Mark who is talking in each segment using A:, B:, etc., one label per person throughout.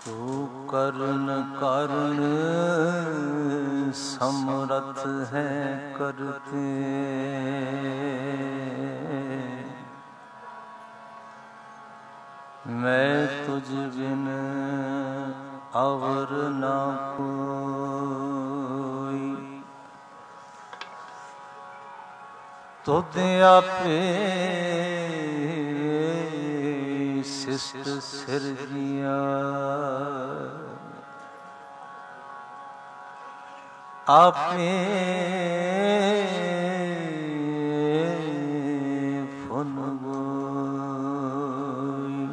A: ਤੂੰ ਕਰਨ ਕਰਨ ਸਮਰਥ ਹੈ ਕਰਤੇ, ਮੈਂ ਤੁਝ ਬਿਨ ਅਵਰ ਨਾ ਕੋਈ, ਤੁਧ ਆਪੇ ਸਿਸਟ ਸਿਰਜਿਆ, ਆਪੇ ਫੁਨ ਗੋਈ,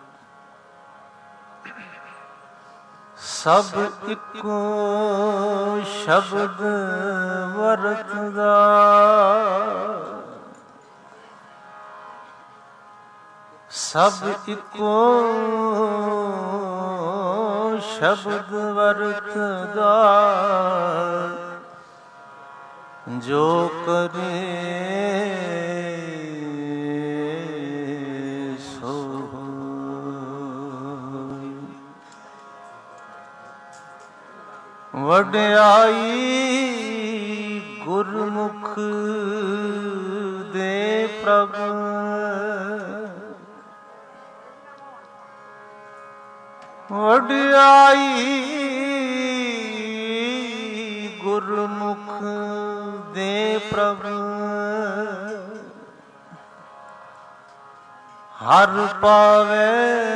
A: ਸਭ ਇੱਕੋ ਸ਼ਬਦ ਵਰਤਦਾ, ਸਭ ਇੱਕੋ ਸ਼ਬਦ ਵਰਤਦਾ, ਜੋ ਕਰੇ ਸੋ ਹੋਈ, ਵਡਿਆਈ ਗੁਰਮੁਖ ਦੇ ਪ੍ਰਭ, ਵਡਿਆਈ ਗੁਰਮੁਖ ਦੇ ਪ੍ਰਭ, ਹਰ ਪਾਵੇ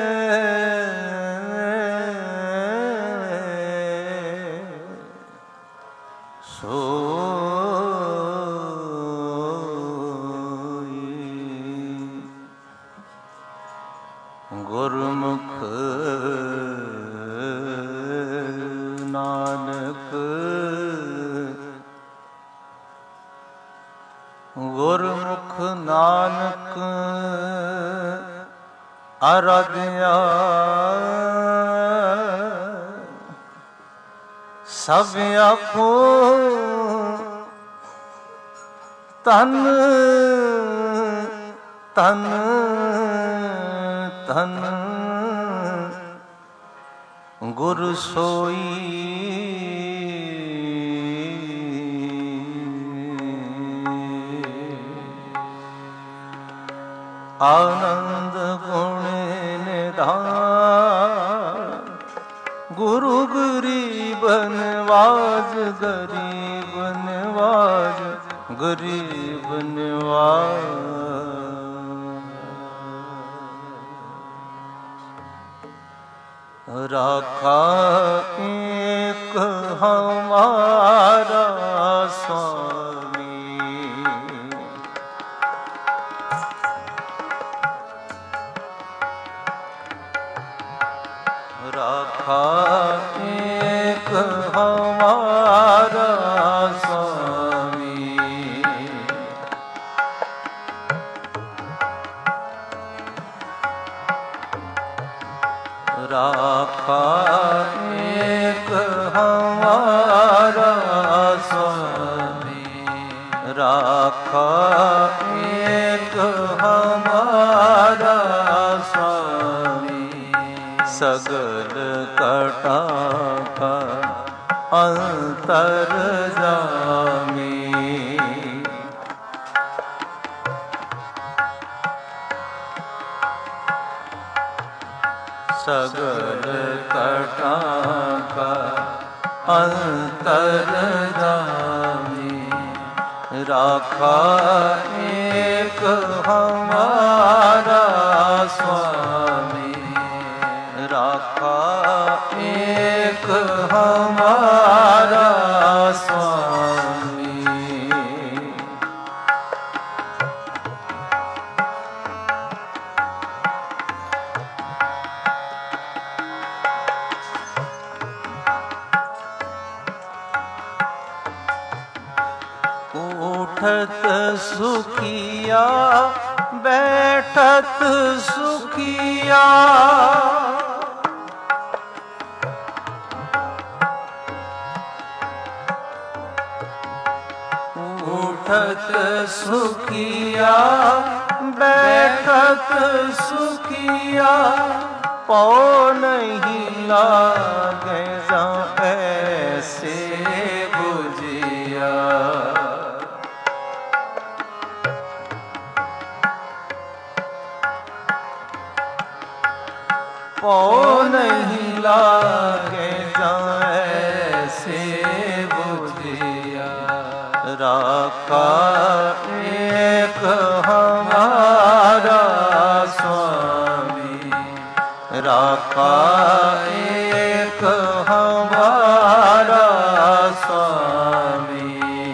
A: ਸੋਈ, ਗੁਰਮੁਖ ਨਾਨਕ, ਗੁਰਮੁਖ ਨਾਨਕ ਅਰਾਧਿਆ, ਸਭ ਆਖੋ ਤਨ ਤਨ ਤਨ, ਗੁਰ ਸੋਈ, ਆਨੰਦ ਗੁਣ ਨਿਧਾਨ, ਗੁਰੂ ਗਰੀਬ ਨਿਵਾਜ, ਗਰੀਬ ਨਿਵਾਜ, ਗਰੀਬ ਨਿਵਾਜ, ਰਾਖਾ ਏਕ ਹਮਾਰਾ स्वामी, राखा एक हमारा स्वामी, राखा एक हमारा स्वामी, राखा एक हमारा स्वामी, सगल कटा का अंतर्यामी, सगल कटा का अंतर्यामी, राखा एक हमारा स्वामी, राखा एक हमारा स्वामी, उठत सुखिया बैठत सुखिया, उठत सुखिया बैठत सुखिया, पौ नहीं लागे जा ऐसे बुझिया। पौ नहीं लागे जा ऐसे बुझिया। राखा एक हमारा स्वामी, राखा एक हमारा स्वामी।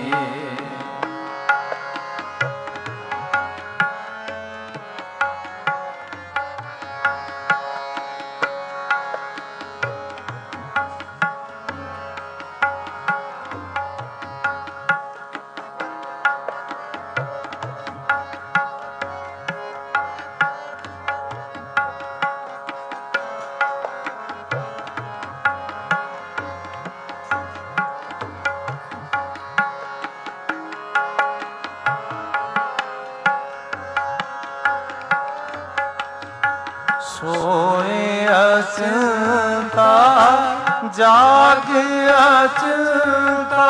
A: सोए अचिंता जाग अचिंता।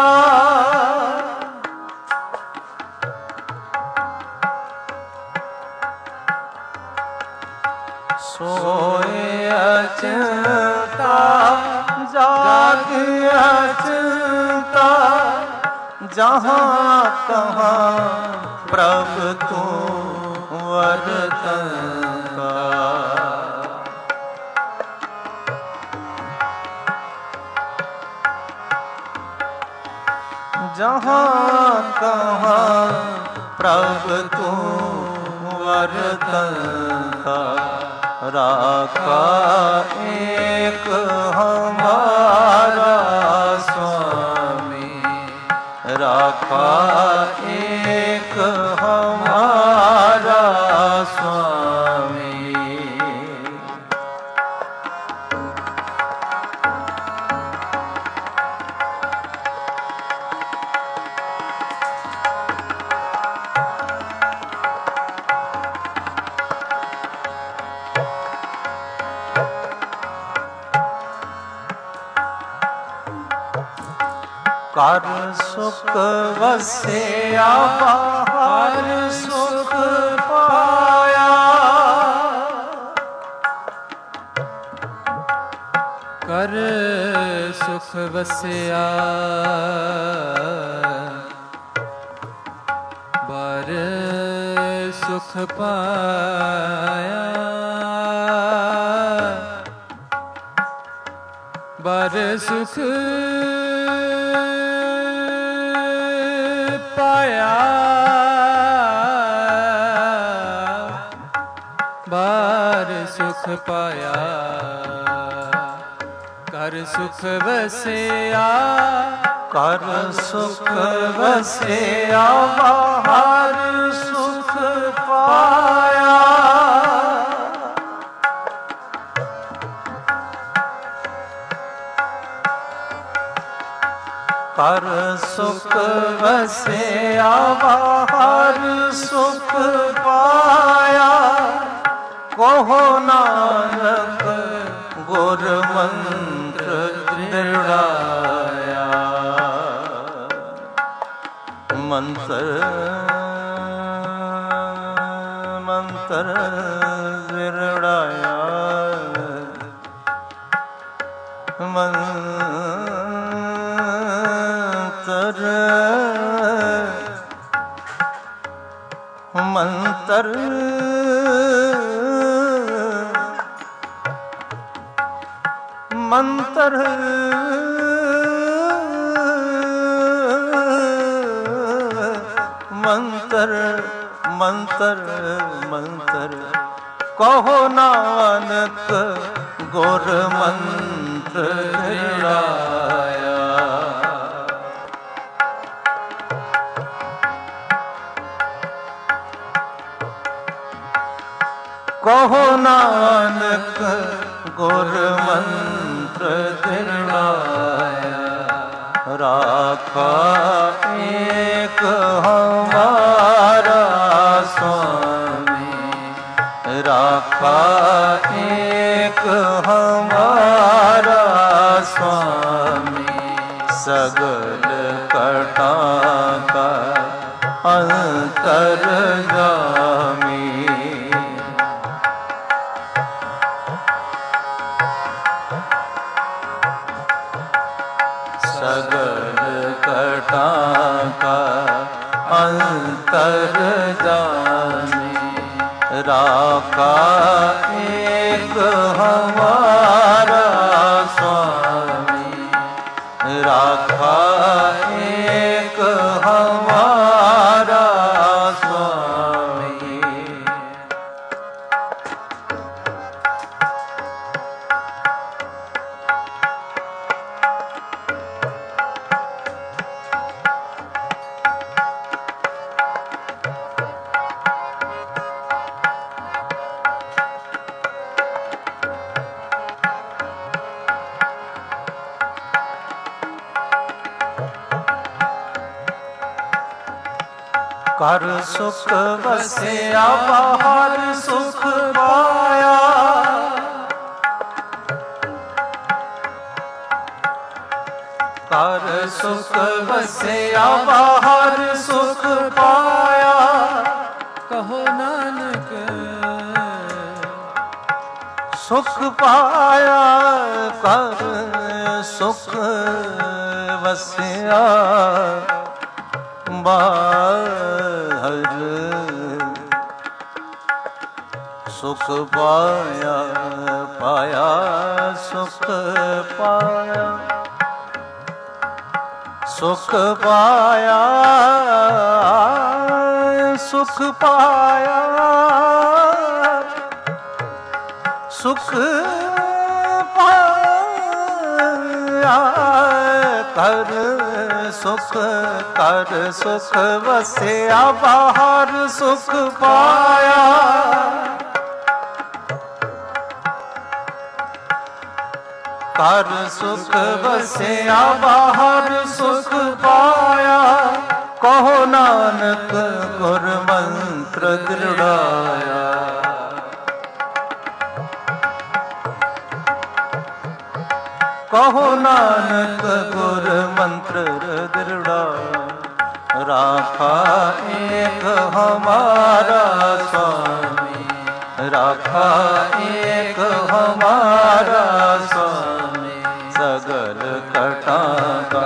A: सोए अचिंता जाग अचिंता। जहाँ तहाँ प्रभु तू वर्तन का। जहाँ कहाँ प्रभु तू वर्तन का। राखा एक हमारा स्वामी, राखा एक हमारा स्वामी। कर सुख वसिया बाहर सुख पाया।
B: कर सुख वसिया बार सुख पाया। बार सुख पाया। बार सुख पाया। कर सुख वसिया,
A: कर सुख वसिया बाहर सुख पाया। कर सुख वसिया बाहर सुख पाया। कहो नानक गुर मंत्र दृढ़ाया। मंत्र मंत्र दृढ़ाया। मंत्र मंत्र मंत्र मंत्र मंत्र कहो नानक गुर मंत्र दृढ़ाया। कहो नानक गुर मंत्र दृढ़ाया। राखा एक हमारा स्वामी, राखा एक सगल कटा का अंतर्गामी। सगल कटा का अंतर्गामी। राखा एक हमारा स्वामी। राखा एक हमारा स्वामी। कर सुख बसिया बाहर सुख पाया। कर सुख बसिया बाहर सुख पाया।
B: कहो नानक
A: सुख पाया। कर सुख बसिया बाहर सुख पाया। पाया सुख पाया। सुख पाया। सुख पाया। सुख पाया। कर सुख बसिया बाहर सुख पाया। कर सुख बसिया बाहर सुख पाया। कहो नानक गुर मंत्र दृढ़ाया। कहो नानक गुर मंत्र दृढ़ाया। राखा एक हमारा स्वामी। राखा एक हमारा स्वामी। सगल कटा का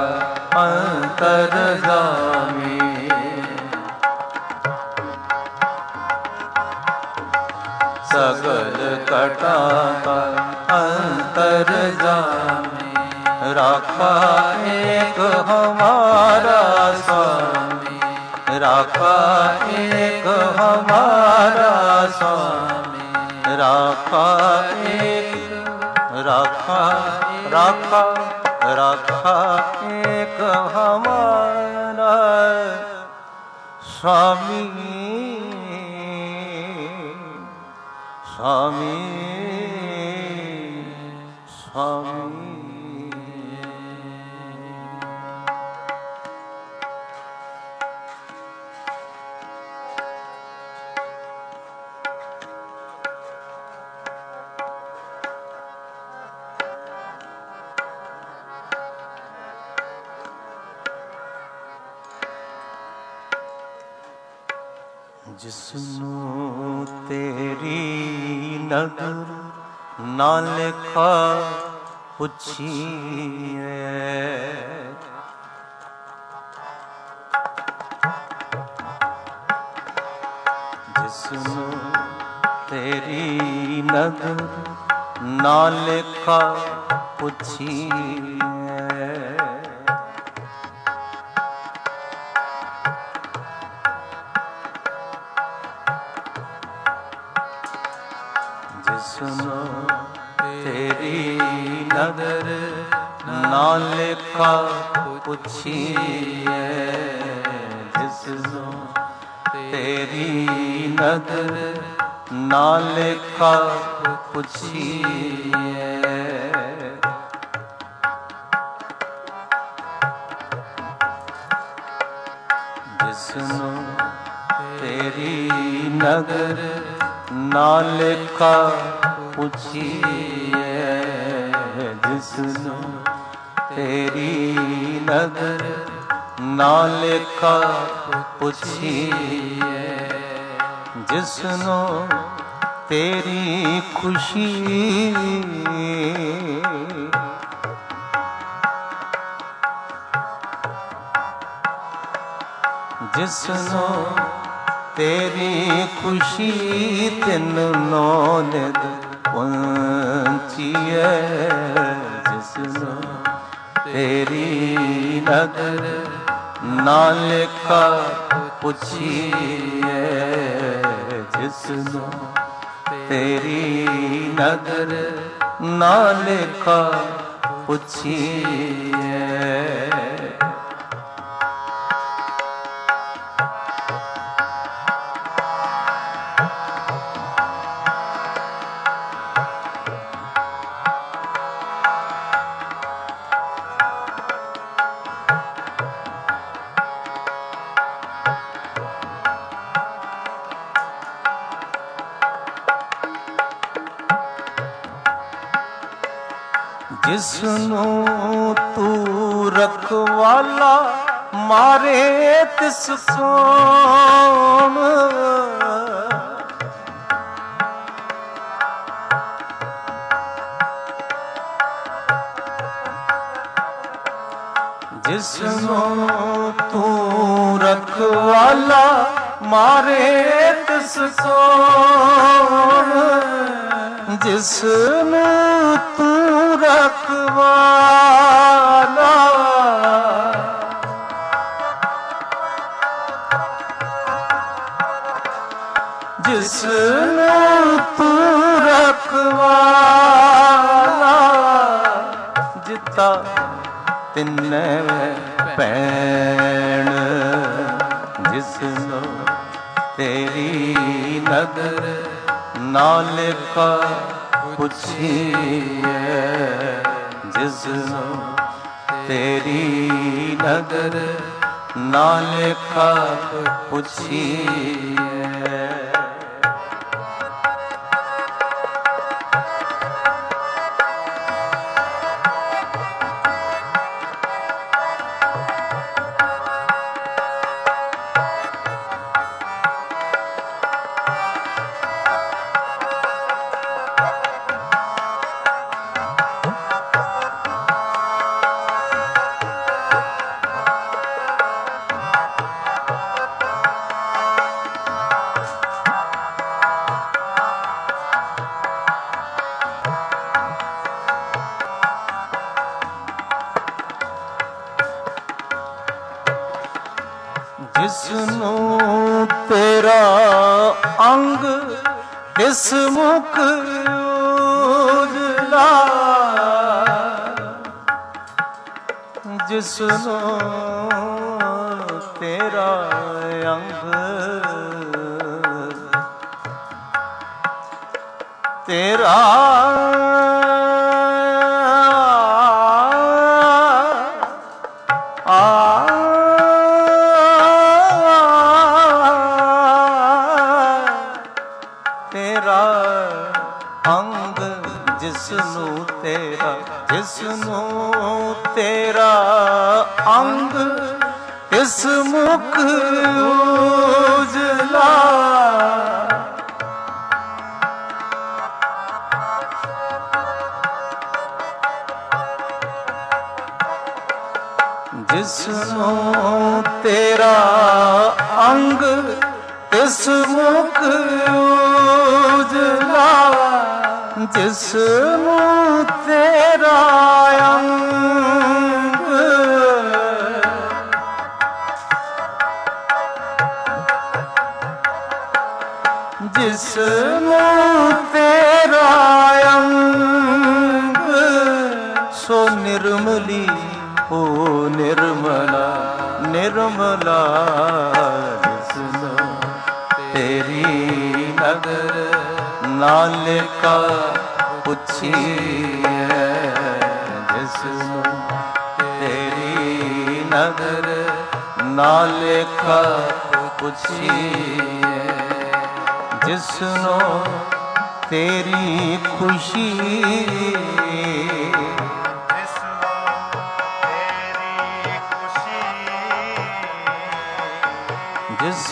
A: अंतर्गामी। सगल कटा का अंतर्गामी। राखा एक हमारा स्वामी। राखा एक हमारा स्वामी। राखा एक राखा राखा राखा एक हमारा स्वामी। स्वामी स्वामी। जिसनु तेरी नगर ना लिखा पुछिए। जिसनु तेरी नगर ना लिखा पुछिए। जिसनु तेरी नगर ना लिखा पुछिए। जिसनु तेरी नगर ना लिखा पुछिए। जिसनु तेरी नगर ना लिखा पुछिए। जिसनु ਤੇਰੀ ਨਦਰ ਨਾਲੇਖਾ ਪੁੱਛੀਏ, ਜਿਸਨੂੰ ਤੇਰੀ ਖੁਸ਼ੀ ਜਿਸਨੂੰ ਤੇਰੀ ਖੁਸ਼ੀ ਤਿੰਨ ਨੌ ਨਿਧ ਪਹੁੰਚੀਏ, ਜਿਸਨੂੰ ਤੇਰੀ ਨਦਰ ਨਾਲੇਖਾ ਪੁੱਛੀਏ, ਜਿਸਨੂੰ ਤੇਰੀ ਨਦਰ ਨਾਲੇਖਾ ਪੁੱਛੀਏ। ਜਿਸਨੂੰ ਤੂੰ ਰਖਵਾਲਾ ਮਾਰੇ ਤਿਸ ਕੌਣ, ਜਿਸਨੂੰ ਤੂੰ ਰਖਵਾਲਾ ਮਾਰੇ ਤਿਸ ਕੌਣ, ਜਿਸਨੂੰ ਤੂੰ ਰਖਵਾਲਾ ਜਿਸਨੂੰ ਤੂੰ ਰਖਵਾਲਾ, ਜਿਤਾ ਤਿੰਨੇ ਭੈਣ, ਜਿਸਨੂੰ ਤੇਰੀ ਨਦਰ ਨਾਲੇਖਾ ਪੁੱਛੀਏ, ਜਿਸਨੂੰ ਤੇਰੀ ਨਦਰ ਨਾਲੇਖਾ ਪੁੱਛੀਏ। ਜਿਸਨੂੰ ਤੇਰਾ ਅੰਗ ਇਸ ਮੁਖ ਉਜਲਾ, ਜਿਸਨੂੰ ਤੇਰਾ ਅੰਗ ਤੇਰਾ ਅੰਗ, ਜਿਸਨੂੰ ਤੇਰਾ, ਜਿਸਨੂੰ ਤੇਰਾ ਅੰਗ ਇਸ ਮੁਖ ਉਜਲਾ, ਜਿਸਨੂੰ ਤੇਰਾ ਅੰਗ ਇਸ ਮੁਖ ਉਜਲਾ, ਜਿਸਨੂੰ ਤੇਰਾ ਅੰਗ ਜਿਸਨੂੰ ਤੇਰਾ ਅੰਗ ਸੋ ਨਿਰਮਲੀ ਹੋ ਨਿਰਮਲਾ ਨਿਰਮਲਾ, ਜਿਸਨੂੰ ਤੇਰੀ ਨਦਰ ਨਾਲੇਖਾ ਪੁੱਛੀਏ, ਜਿਸਨੂੰ ਤੇਰੀ ਨਦਰ ਨਾਲੇਖਾ ਪੁੱਛੀਏ, ਜਿਸਨੂੰ ਤੇਰੀ ਖੁਸ਼ੀ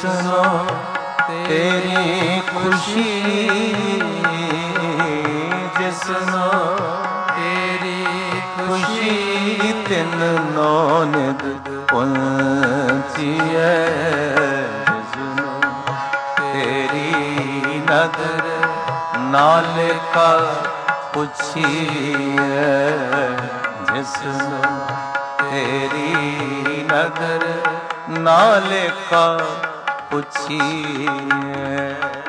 A: ਜਿਸਨੂੰ ਤੇਰੀ ਖੁਸ਼ੀ, ਜਿਸਨੂੰ
B: ਤੇਰੀ
A: ਖੁਸ਼ੀ ਤਿੰਨ ਨੌ ਨਿਧ ਪਹੁੰਚੀਐ, ਜਿਸਨੂੰ ਤੇਰੀ ਨਦਰ ਨਾਲ ਕਾ ਪੁੱਛੀਐ, ਜਿਸਨੂੰ ਤੇਰੀ ਨਦਰ ਨਾਲ ਕਾ ਪੁੱਛੀਐ।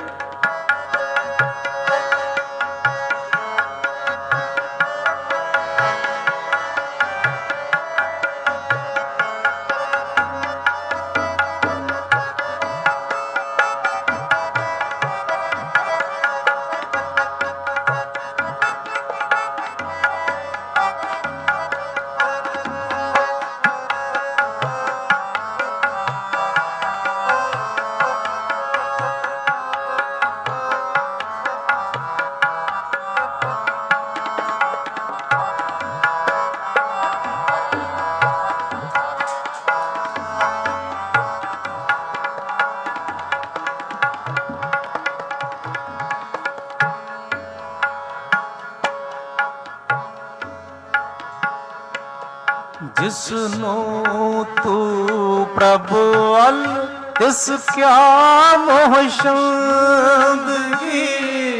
A: ਜਿਸਨੂੰ ਤੂੰ ਪ੍ਰਭ ਅਲ ਤਿਸ ਕਿਆ ਮੋਹ ਸ਼ੰਦਗੀ,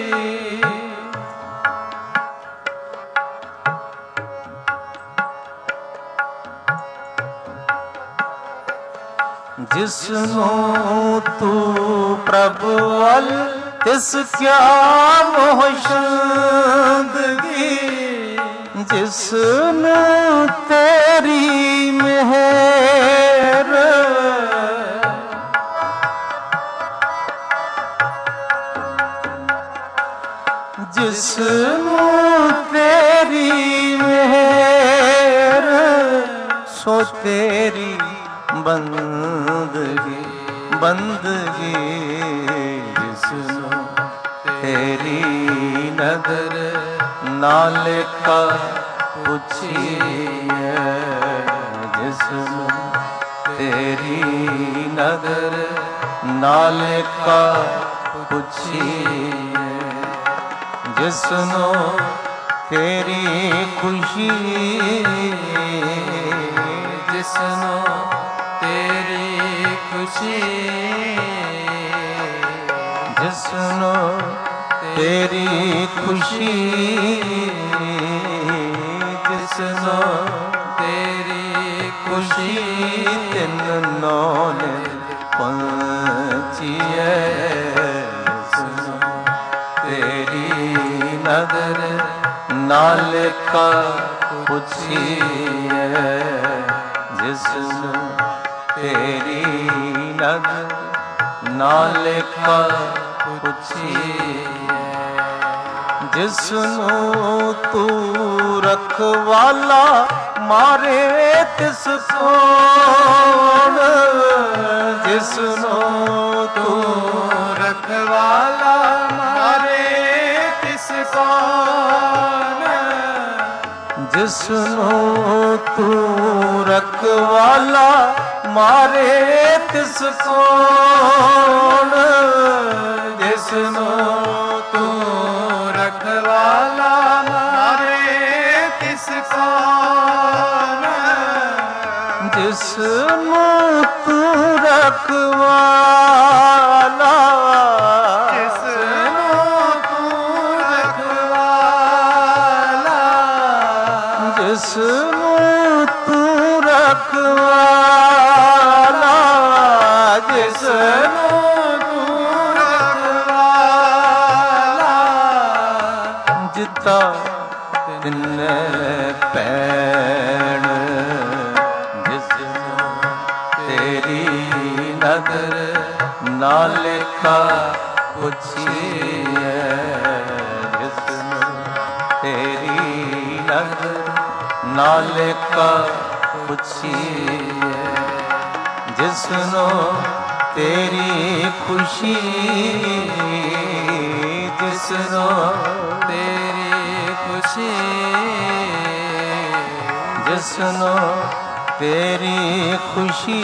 A: ਜਿਸਨੂੰ ਤੂੰ ਪ੍ਰਭ ਅਲ ਤਿਸ ਕਿਆ ਮੋਹ ਸ਼ੰਦਗੀ, ਜਿਸਨੂੰ ਤੇਰੀ ਮਿਹਰ, ਜਿਸਨੂੰ ਤੇਰੀ ਮਿਹਰ, ਸੋ ਤੇਰੀ ਬੰਦਗੀ, ਬੰਦਗੀ, ਜਿਸਨੂੰ ਤੇਰੀ ਨਦਰ ਨਾਲ ਕਾ ਪੁੱਛੀਐ, ਜਿਸਨੂੰ ਤੇਰੀ ਨਦਰ ਨਾਲ ਕਾ ਪੁੱਛੀਐ, ਜਿਸਨੂੰ ਤੇਰੀ ਖੁਸ਼ੀ,
B: ਜਿਸਨੂੰ ਤੇਰੀ ਖੁਸ਼ੀ,
A: ਜਿਸਨੂੰ ਤੇਰੀ ਖੁਸ਼ੀ, ਜਿਸਨੂੰ
B: ਤੇਰੀ ਖੁਸ਼ੀ
A: ਤਿੰਨ ਨੌ ਨਿਧ ਪਹੁੰਚੀਐ, ਜਿਸਨੂੰ ਤੇਰੀ ਨਦਰ ਨਾਲ ਕਾ ਪੁੱਛੀਐ, ਜਿਸਨੂੰ ਤੇਰੀ ਨਦਰ ਨਾਲ ਕਾ ਪੁੱਛੀਐ, ਜਿਸਨੂੰ ਤੂੰ ਰਖਵਾਲਾ ਮਾਰੇ ਤਿਸ ਕੌਣ, ਜਿਸਨੂੰ ਤੂੰ
B: ਰਖਵਾਲਾ ਮਾਰੇ ਤਿਸ ਕੌਣ,
A: ਜਿਸਨੂੰ ਤੂੰ ਰਖਵਾਲਾ ਮਾਰੇ ਤਿਸ ਕੌਣ, ਜਿਸਨੂੰ
B: ਤੂੰ ਰਖਵਾਲਾ ਮਾਰੇ ਤਿਸ ਕੌਣ,
A: ਜਿਸਨੂੰ ਤੂੰ ਰਖਵਾਲਾ,
B: ਜਿਸਨੂੰ ਤੂੰ ਰਖਵਾਲਾ,
A: ਜਿਸਨੂੰ ਤੂੰ ਰਖਵਾਲਾ, ਜਿਸਨੂੰ
B: ਤੂੰ ਰਖਵਾਲਾ,
A: ਜਿੱਤਾ ਤਿੰਨੇ ਪੈਣ, ਜਿਸਨੂੰ ਤੇਰੀ ਨਦਰ ਨਾਲ ਕਾ ਪੁੱਛੀਐ, ਜਿਸਨੂੰ ਤੇਰੀ ਨਦਰ ਨਾਲ ਕਾ ਪੁੱਛੀਐ, ਜਿਸਨੂੰ ਤੇਰੀ ਖੁਸ਼ੀ, ਜਿਸਨੂੰ
B: ਤੇਰੀ ਖੁਸ਼ੀ,
A: ਜਿਸਨੂੰ ਤੇਰੀ ਖੁਸ਼ੀ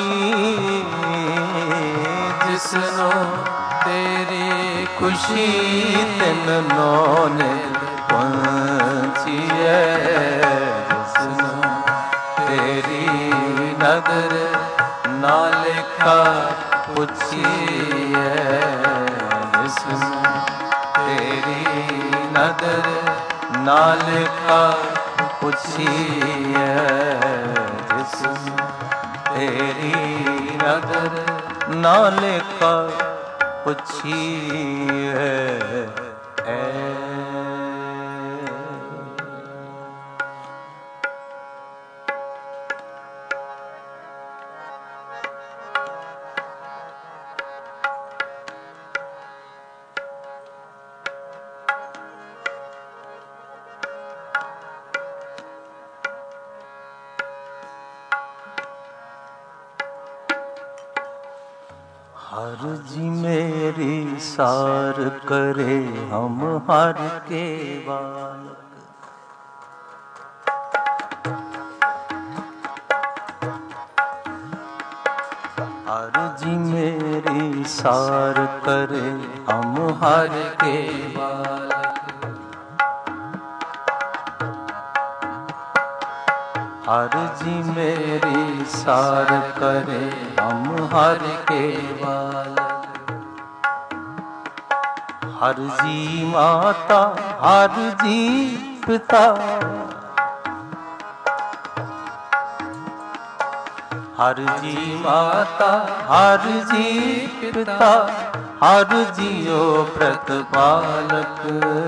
B: ਜਿਸਨੂੰ ਤੇਰੀ
A: ਖੁਸ਼ੀ ਤਿਨ ਨੋਨੇ ਪਹੁੰਚੀਏ ਜਿਸਨੂੰ ਤੇਰੀ ਨਦਰ ਨਾ ਲੇਖਾ ਪੁੱਛੀਏ ਜਿਸਨੂੰ ਤੇਰੀ ਨਦਰ ਨਾ ਲੇਖਾ ਪੁੱਛੀਏ ਜਿਸਨੂੰ ਤੇਰੀ ਨਦਰ ਨਾ ਲੇਖਾ ਪੁੱਛੀਏ हर जी मेरी सार करे हम हर के बालक हर जी मेरी सार करे हम हर के बालक हर जी मेरी सार करे हम हर के बालक हर जी माता हर जी पिता हर जी माता हर जी पिता हर जियो प्रतिपालक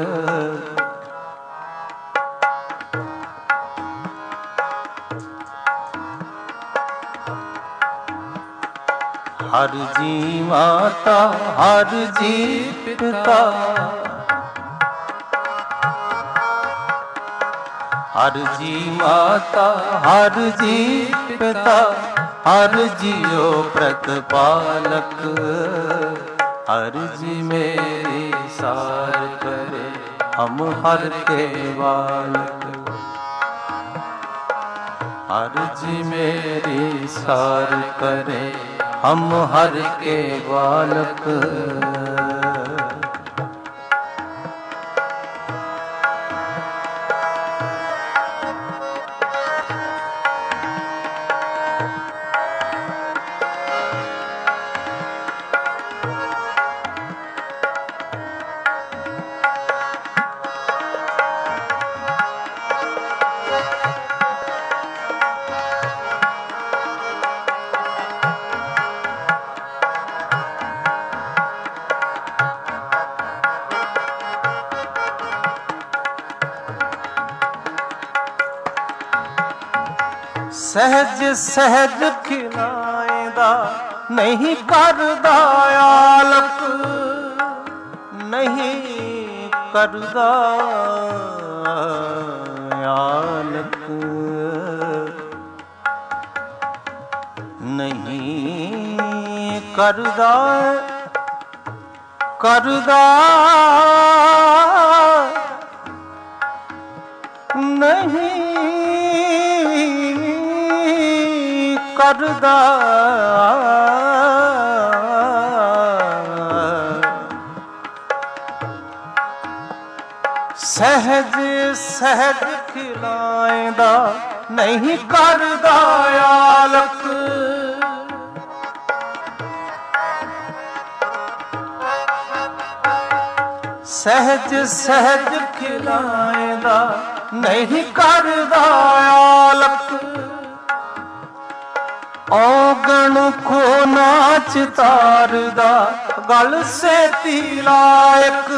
A: हर जी माता हर जी पिता हर जी माता हर जी पिता हर जियो प्रतिपालक हर जी मेरी सार करे हम हर के बालक हर जी मेरी सार करे हम हर के बालक सहज सहज खिलाएंदा नहीं करदा आलक नहीं करदा आलक नहीं करदा करदा नहीं करदा सहज सहज खिलाएंदा नहीं करदा आलक सहज सहज खिलाएंदा नहीं करदा आलक औगण को नाच तारदा गल से तिलायक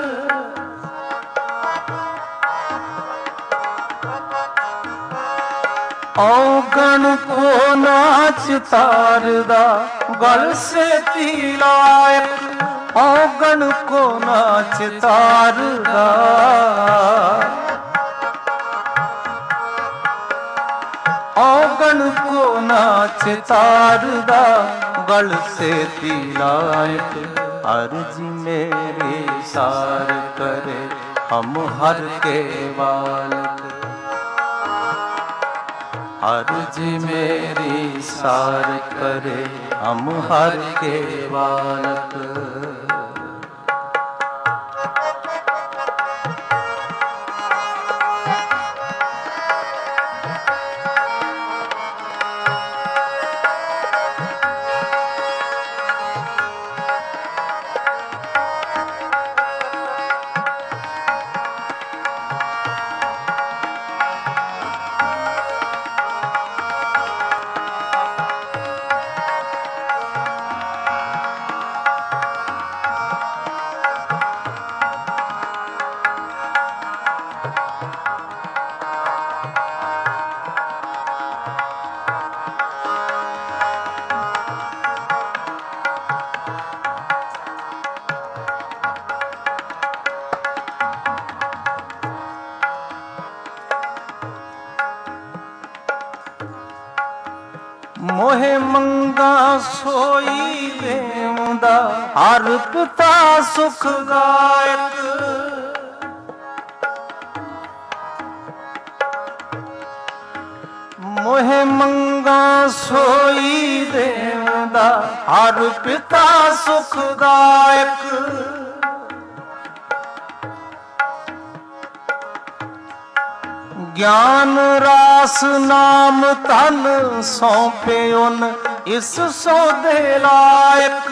A: औगण को नाच तारदा गल से तिलायक औगण को नाच तारदा औगण को नाच तारदा गल से तिलायक हर जी मेरी सार करे हम हर के बालक हर जी मेरी सार करे हम हर के बालक। मोहे मंगा सोई देवदा हर पिता सुखदायक। मोहे मंगा सोई देवदा हर पिता सुखदायक। ज्ञान रास नाम तन सौंपे उन इस सौदे लायक।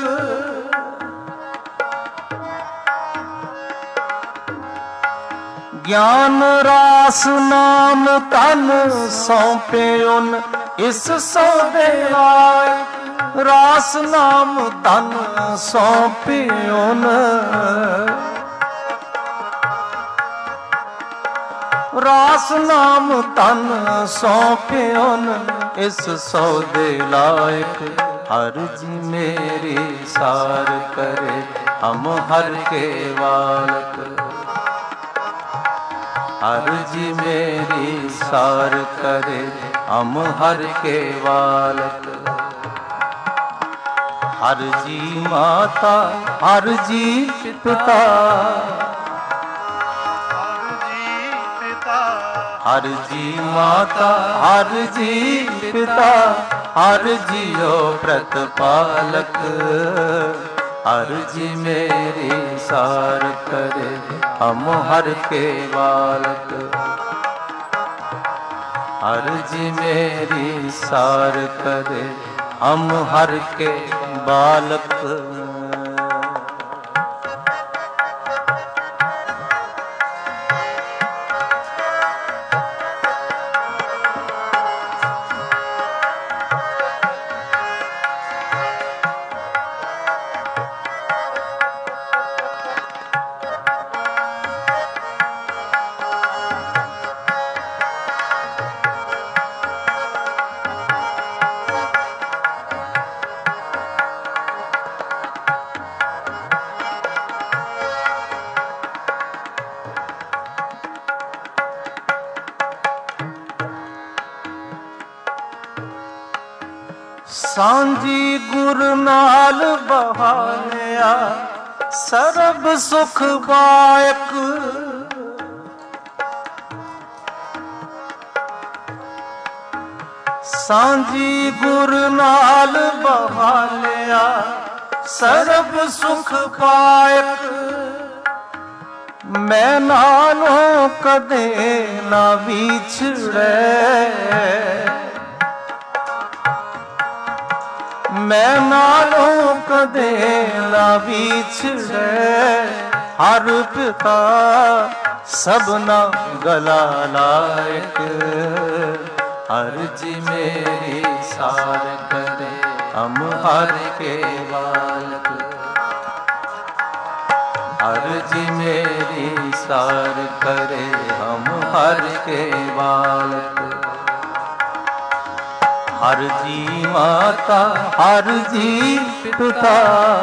A: ज्ञान रास नाम तन सौंपे उन इस सौदे लायक। रास नाम तन सौंपे उन रास नाम तन सौंप्योन इस सौदे लायक। हर जी मेरी सार करे हम हर के बालक। हर जी मेरी सार करे हम हर के बालक। हर जी माता हर जी पिता हर जी माता हर जी पिता हर जियो प्रतिपालक। हर जी मेरी सार करे हम हर के बालक। हर जी मेरी सार करे हम हर के बालक। सांझी गुर नाल बहालिया सरब सुख बायक। सांझी गुर नाल बहालिया सरब सुख बायक। मैं नालों कदे ना विछड़े मैं नालों कदे ना विछड़े। हर पिता सबना गला लायक। हर जी मेरी सार करे हम हर के बालक। हर जी मेरी सार करे हम हर के बालक। हर जी माता हर जी पिता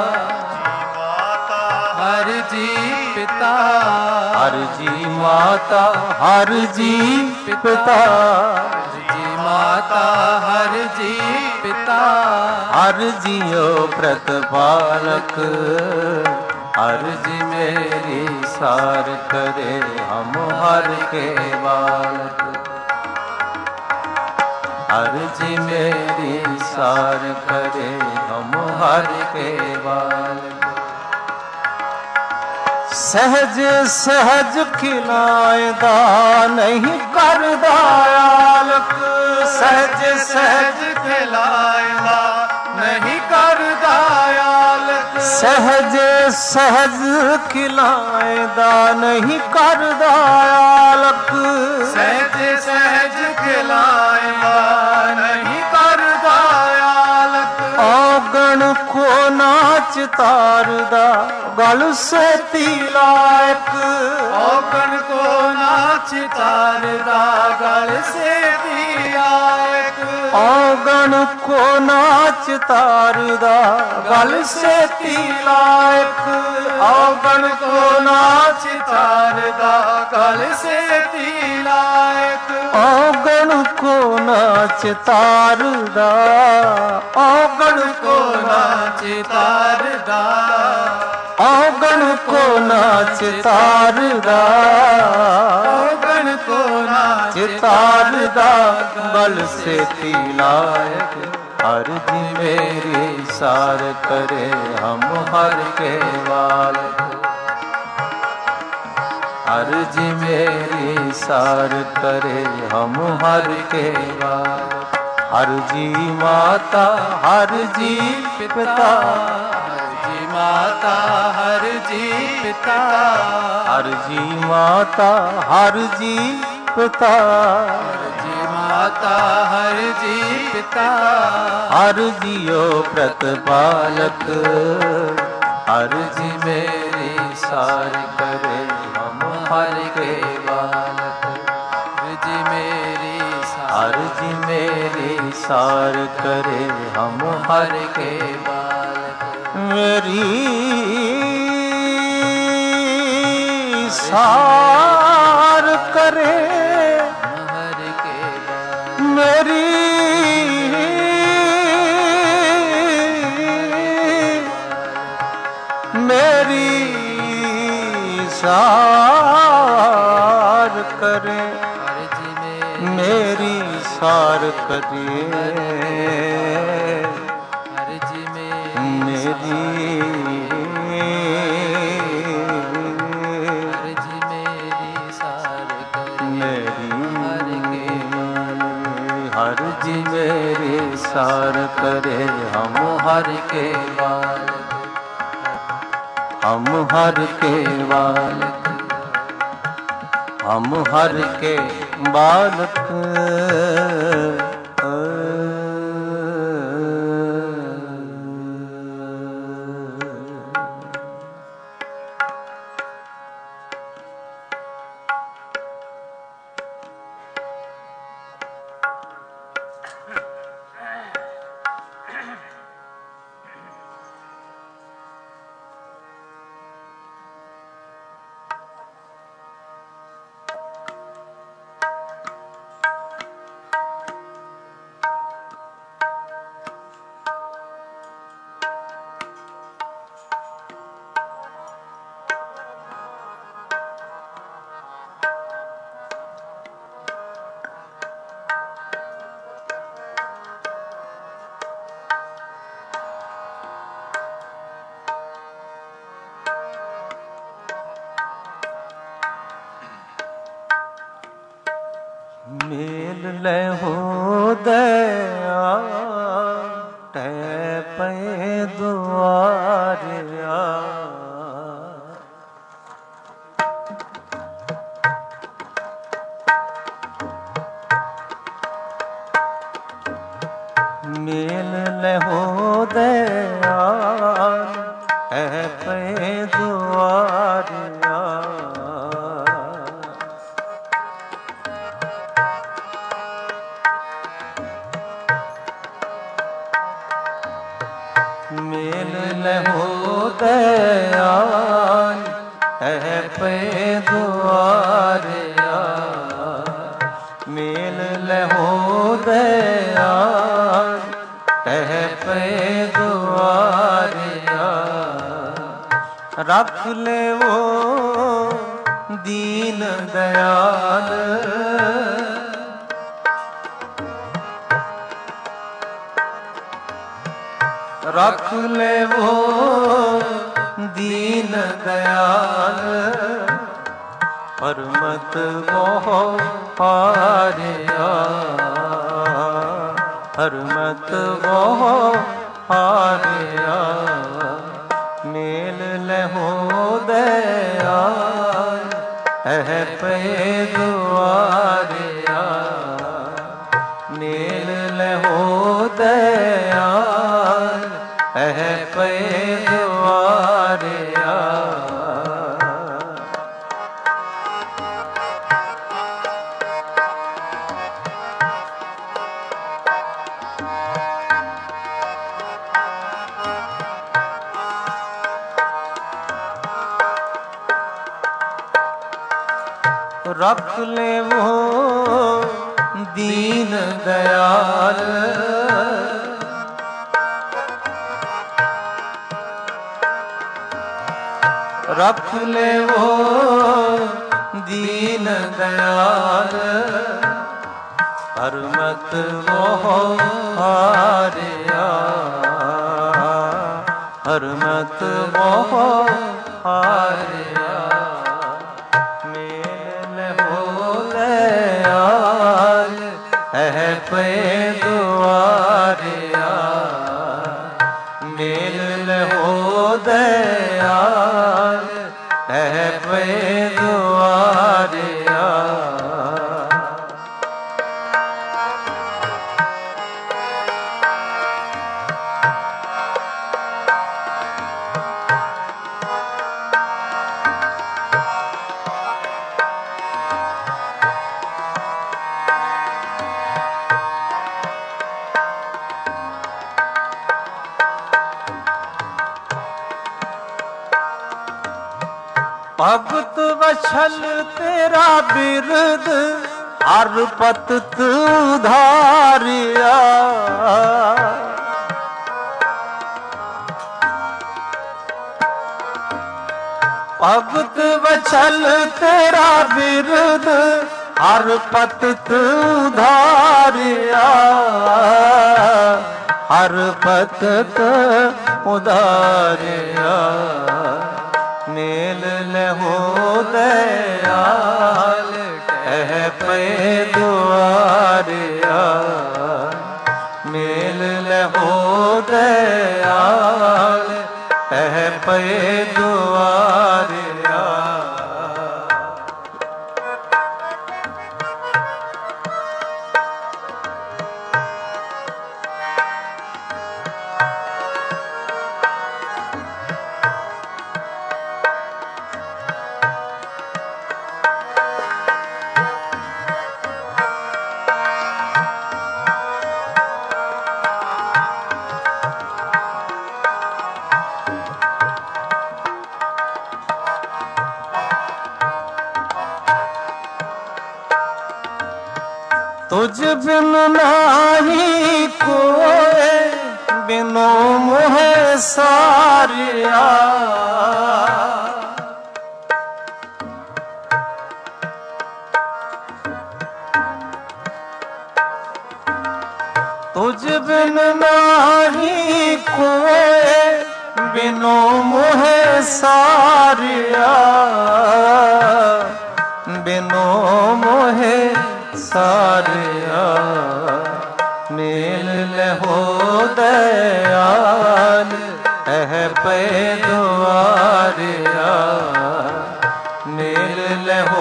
B: हर जी पिता
A: हर जी माता हर जी पिता
B: हर जी माता हर जी पिता
A: हर जियो प्रतिपालक। हर जी मेरी सार करे हम हर के बालक। अर्जी मेरी सार करे हम हर के बालक। सहज सहज खिलाएदा नहीं करदा आलक।
B: सहज सहज खिलाएदा नहीं करदा आलक।
A: सहज सहज खिलाएदा नहीं करदा आलक।
B: सहज सहज खिलाएदा नहीं करदा आलक।
A: औगण को नाच तारदा गल से तिलायक।
B: औगण को नाच तारदा गल से तिलायक।
A: औगण को नाच तारदा गल से तिलायक।
B: औगण को नाच तारदा गल से तिलायक।
A: औगण को नाच तारदा औगण को
B: नाच तारदा
A: औगण को नाच तारदा
B: औगण को नाच
A: तारदा गल से तिलायक। अर्जी मेरी सार करे हम हर के बालक। अर्जी मेरी सार करे हम हर के बालक। हर जी माता हर जी पिता।
B: हर जी माता हर जी पिता।
A: हर जी माता हर जी पिता।
B: हर जी माता हर जी पिता।
A: हर जियो प्रतिपालक। अर्जी मेरी सार करे हम हर के बालक।
B: अर्जी मेरी
A: अर्जी मेरी सार करे हम हर के
B: बालक।
A: मेरी सार करे
B: हर के बालक।
A: मेरी मेरी सार करे मेरी सार करे
B: अर्जी
A: मेरी
B: अर्जी मेरी सार करे
A: मेरी
B: हर के
A: हर जी मेरी सार करे हम हर के बालक। हम हर के बालक। हम हर के बालक। मेल ले हो दया टै पे दुआरिया। मेल ले हो दया टै पे दुआरिया। मेल लहो दयाल है पे दुआरिया। मेल लहो दयाल है पे दुआरिया। रख ले वो दीन दयाल। रख ले वो दीन दयाल, परमत मोह हारिया, परमत मोह हारिया, मेल लहो दयाल, है पे दुआरिया, मेल लहो दयाल, है पे दुआरिया। रख ले वो दीन दयाल, रख ले वो दीन दयाल, परमत मोह हारिया, परमत मोह हारिया, है पे दुआरिया, मेल हो दयाल, है पे दुआरिया। भगत वछल तेरा बिरद, हर पत धारिया, भगत वछल तेरा बिरद, हर पत धारिया, हर पत उधारिया, मेल लहो दयाल, है पे दुआरिया, मेल लहो दयाल, है पे दुआरिया। तुझ बिन नाही कोई, बिनो मोहे सारिया, तुझ बिन नाही कोई, बिनो मोहे सारिया, बिनो मोहे सारिया, मेल लहो दयाल, है पे दुआरिया, मेल लहो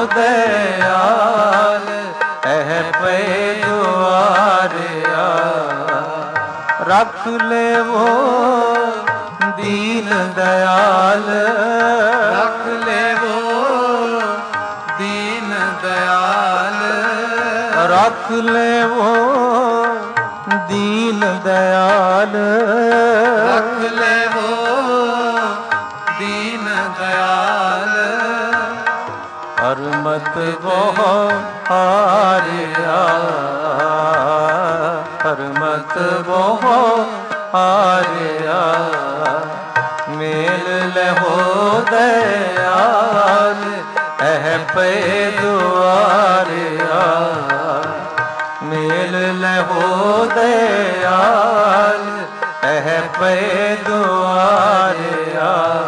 A: दयाल, है पे दुआरिया। रख ले वो दीन दयाल,
B: रख ले वो दीन दयाल,
A: रख ले वो दीन दयाल,
B: रख ले वो दीन दयाल,
A: परमत मोह हारिया, परमत मोह हारिया, मेल लहो दयाल, है पे दुआरिया, मेल लहो दयाल, है ਪਏ ਦੁਆਰਿਆ।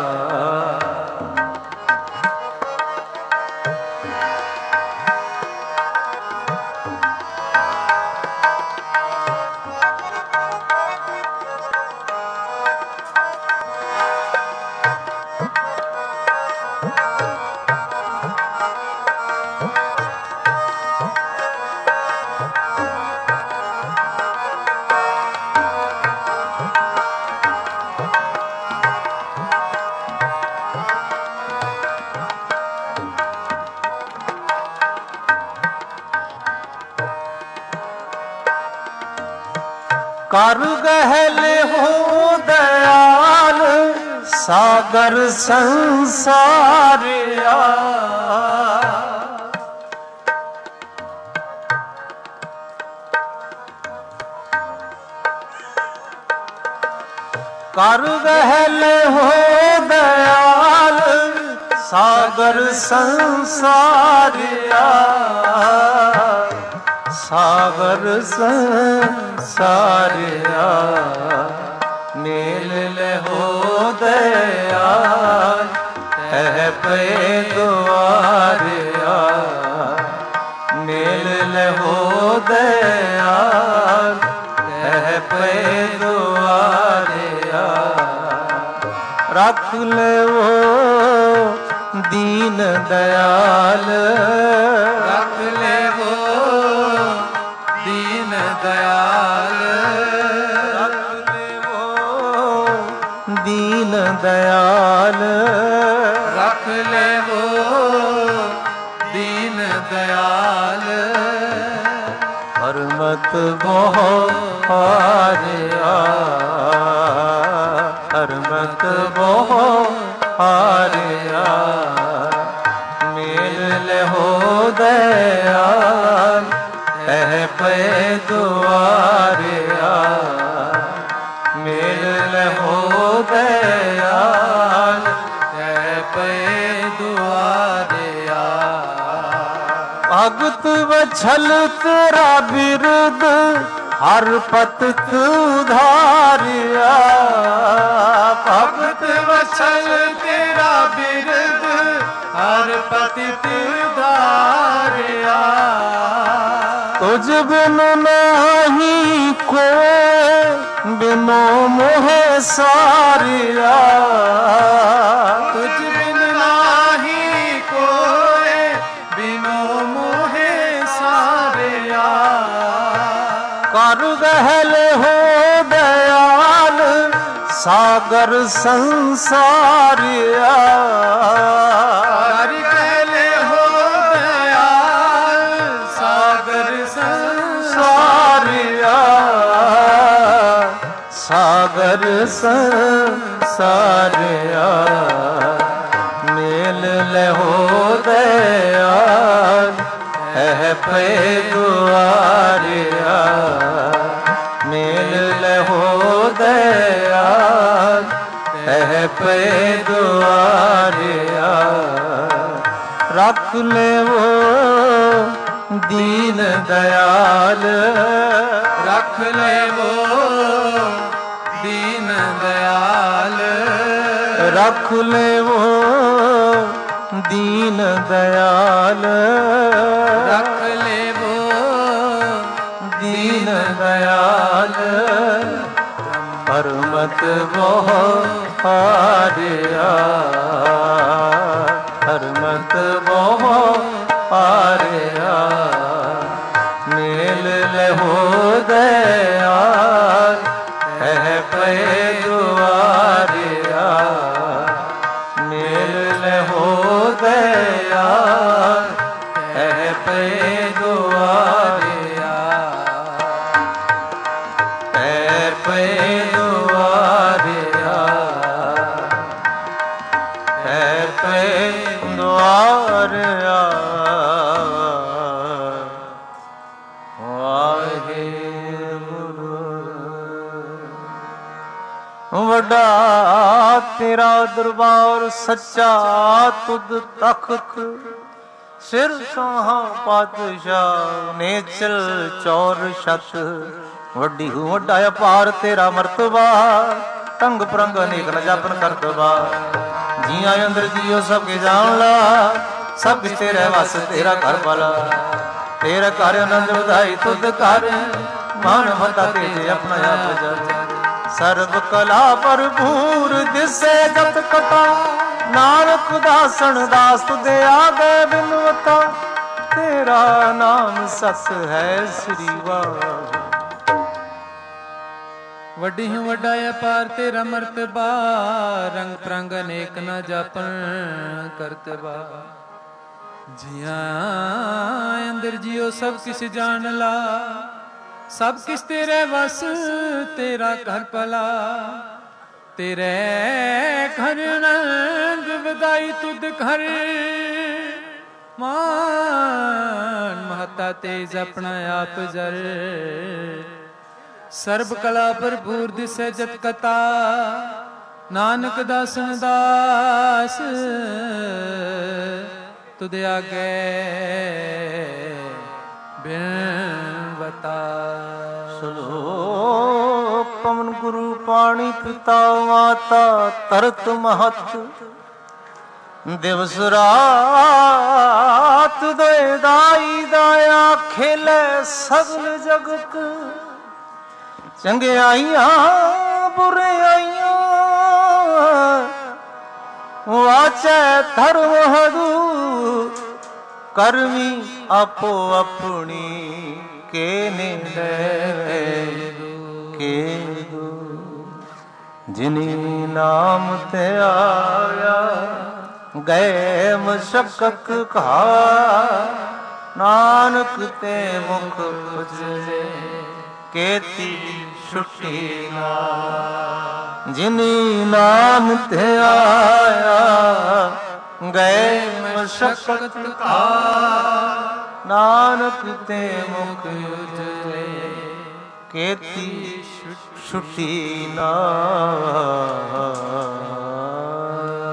A: ਕਰ ਗਹਿਲ ਹੋ ਦਇਆਲ ਸਾਗਰ ਸੰਸਾਰਿਆ। ਕਰ ਗਹਿਲ ਹੋ ਦਇਆਲ ਸਾਗਰ ਸੰਸਾਰਿਆ। ਸਾਗਰ ਸੰਸਾਰਿਆ ਮੇਲ ਲਹੋ ਦਇਆਲ ਹੈ ਪਏ ਦੁਆਰਿਆ। ਮੇਲ ਲਹੋ ਦਇਆਲ ਹੈ ਪਏ ਦੁਆਰਿਆ। ਰੱਖ ਲਵੋ ਦੀਨ ਦਇਆਲ। ਰੱਖ ਲਵੋ ਦੀਨ ਦਇਆਲ। ਰੱਖ ਲਵੋ ਦੀਨ ਦਇਆਲ। ਰੱਖ ਲਵੋ ਦੀਨ ਦਇਆਲ। ਹਰਮਤ ਬਹੁ ਹਾਰਿਆ। ਹਰਮਤ ਬਹੁ ਹਾਰਿਆ ਮੇਲ ਲਹੋ ਦਇਆਲ ਹੈ ਪਏ ਦੁਆਰਿਆ। ਮੇਲ ਲਹੋ ਦਇਆਲ ਹੈ ਪਏ ਦੁਆਰਿਆ। ਭਗਤ ਵਛਲ ਤੇਰਾ ਬਿਰਦ ਹਰ ਪਤਿਤ ਉਧਾਰਿਆ। ਭਗਤ ਵਛਲ ਤੇਰਾ ਬਿਰਦ ਹਰ ਪਤਿਤ ਉਧਾਰਿਆ। ਤੁਝ ਬਿਨ ਨਹੀਂ ਕੋਇ ਬਿਨੋ ਮੋਹ ਸਾਰਿਆ। ਤੁਝ ਬਿਨ ਨਹੀਂ ਕੋਇ ਬਿਨੋ ਮੋਹ ਸਾਰਿਆ। ਕਰ ਗਹਿਲ ਹੋ ਦਇਆਲ ਸਾਗਰ ਸੰਸਾਰਿਆ। ਕਰ ਗਹਿਲ ਹੋ ਦਇਆਲ ਸਾਗਰ ਸੰਸਾਰਿਆ। ਸਾਗਰ ਸੰਸਾਰਿਆ ਮੇਲ ਲਹੋ ਦਇਆਲ ਹੈ ਪਏ ਦੁਆਰਿਆ। ਮੇਲ ਲਹੋ ਦਇਆਲ ਹੈ ਪਏ ਦੁਆਰਿਆ। ਰੱਖ ਲਵੋ ਦੀਨ ਦਇਆਲ। ਰੱਖ ਲਵੋ ਦੀਨ ਦਇਆਲ। ਰੱਖ ਲਵੋ ਦੀਨ ਦਇਆਲ। ਰੱਖ ਲਵੋ ਦੀਨ ਦਇਆਲ। ਹਰਮਤ ਬਹੁ ਹਾਰਿਆ। ਹਰਮਤ ਬਹੁ ਹਾਰਿਆ ਮੇਲ ਲਹੋ ਦਇਆਲ ਹੈ ਪਏ ਦੁਆਰਿਆ। ਮੇਲ ਲਹੋ ਦਇਆਲ ਹੈ ਪਏ ਦੁਆਰਿਆ। ਹੈ ਪਏ ਦੁਆਰਿਆ। ਹੈ ਪਏ ਦੁਆਰਿਆ। ਵੱਡਾ ਤੇਰਾ ਦਰਬਾਰ ਸੱਚਾ ਤੁਧ ਤਖਤ। ਸਿਰ ਸੋਹਾ ਪਾਤਸ਼ਾਹ ਨੇਚਲ ਚੌਰ ਛਤ। ਵੱਡੀ ਵੱਡਾ ਅਪਾਰ ਤੇਰਾ ਮਰਤਬਾ टंग प्रंग अनेक न जापन करत बार। जिया अंदर जियो सब के जान ला, सब किस तेरे वस तेरा घर वाला। तेरा घर आनंद बधाई तुद कर, मान मता तेजे अपना आप जग। सर्व कला भरपूर दिसे जत कटा, नानक दासन दास तुदे आगे बिनवता। तेरा नाम सस है श्री वाहिगुरू।
B: वड्डी हूँ वड्डा अपार तेरा मर्तबा, रंग प्रंग अनेक न जापन करतबा। जिया अंदर जियो सब किस जान ला, सब किस तेरे वस तेरा घर भला। तेरे घर नंद बधाई तुद घर, मान महता तेज अपना आप जर। सर्ब कला भरपूर दिसै जत कथा, नानक दासन दास तुद आगे बिनवता।
A: श्लोक पवन गुरु पाणी पिता माता, तरत महत दिवस रात। दय दाई दाया खेले सगल जगत, चंगियाइयां बुराइयां वाचै धर्म हदू। करमी आपो अपनी के के दू। जिनी नाम ते आया गए मशक्कत खा, नानक ते मुख उजले केती छुट्टी ना। जिनी नाम ते आया गए मशक्कत खा, नानक ते मुख उजले केती छुट्टी ना।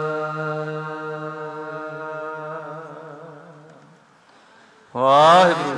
A: वाहिगुरू